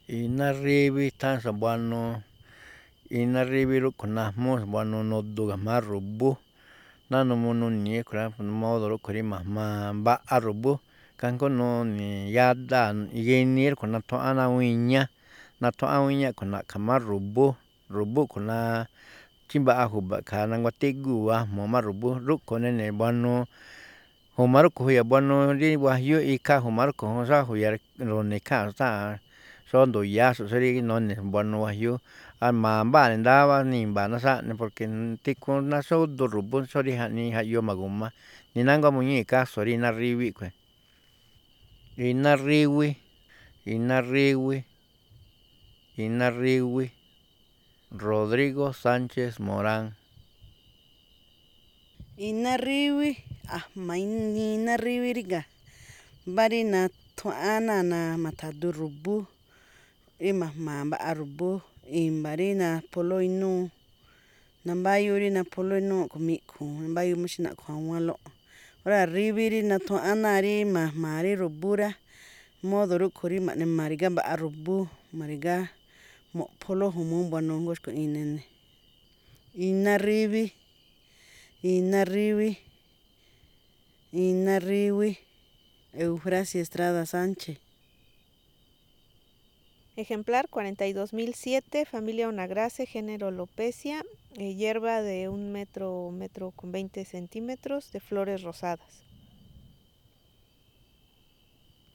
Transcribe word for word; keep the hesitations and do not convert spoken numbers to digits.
Inarribi tan sabuano inarribi rúꞌkhue̱ najmúú xa̱buanuu nudu ga̱jma̱á ru̱bú, náh n uu nuni̱i̱ rúꞌkhue̱ rá, modo rúꞌkhue̱ rí ma̱jmaaꞌ mbaꞌa ru̱bú, kajngó nuni̱i̱ yádáa̱ ginii rúꞌkhue̱ natuaꞌán ná awúun iñá, natuaꞌán awúun iñá a̱ꞌkhue̱n na̱ꞌkha̱ má ru̱bú, ru̱bú a̱ꞌkhue̱n na chímbaꞌa ju̱ba̱ꞌ khaa nanguatígúu̱ ajmu̱u̱ má ru̱bú, rúꞌkhue̱n nene̱ buanuu, ju̱ma̱ rúꞌkhue̱n jui̱ya̱ buanuu rí wajiúúꞌ ikhaa ju̱ma̱ rúꞌkhue̱n xóó jui̱yáá ru̱ne̱ ikháanꞌxo̱ꞌ tsáanꞌ xóó ndu̱ya̱áxo̱ꞌ xóo rí none̱ buanuu wajiúú, asndo mbáa ne̱ ndáwáá ni i̱mba̱a̱ ná xáꞌni porque tikhuun naxúduu ru̱bú xóo rí jaꞌnii jaꞌyoo ma̱gu̱ma, ni nánguá muñíi̱ caso rí iná ríwíꞌ khue̱n. Iná ríwí, iná ríwí, iná ríwí, Rodrigo Sánchez Morán. Iná ríwí, a̱jma̱ inii iná ríwí ríga̱, mbá rí nathuaꞌán náa̱ na ma̱tha̱du ru̱bú, rí ma̱jma̱a̱ mbaꞌa ru̱bú, i̱mba̱ rí napholóꞌ inúu, nambáyúú rí napholóꞌ inúu a̱ꞌkhue̱n miꞌkhu̱u̱, nambáyúu má xí naꞌkhu̱ awúánlóꞌ. Óra̱ ríwí rí nathuaꞌán náa̱ rí ma̱jma̱a̱ rí ru̱bú rá, modo rúꞌkhue̱n rí ma̱ꞌne ma̱ri̱gá mbaꞌa ru̱bú, ma̱ri̱gá mo̱ꞌpholóꞌ ju̱mu̱ú buanuu jngó xkuaꞌnii nene̱. Iná ríwí, iná ríwí, iná ríwí, Eufrasia Estrada Sánchez. Ejemplar cuarenta y dos mil siete, familia Onagrace, género Alopecia, eh, hierba de un metro, metro con veinte centímetros, de flores rosadas.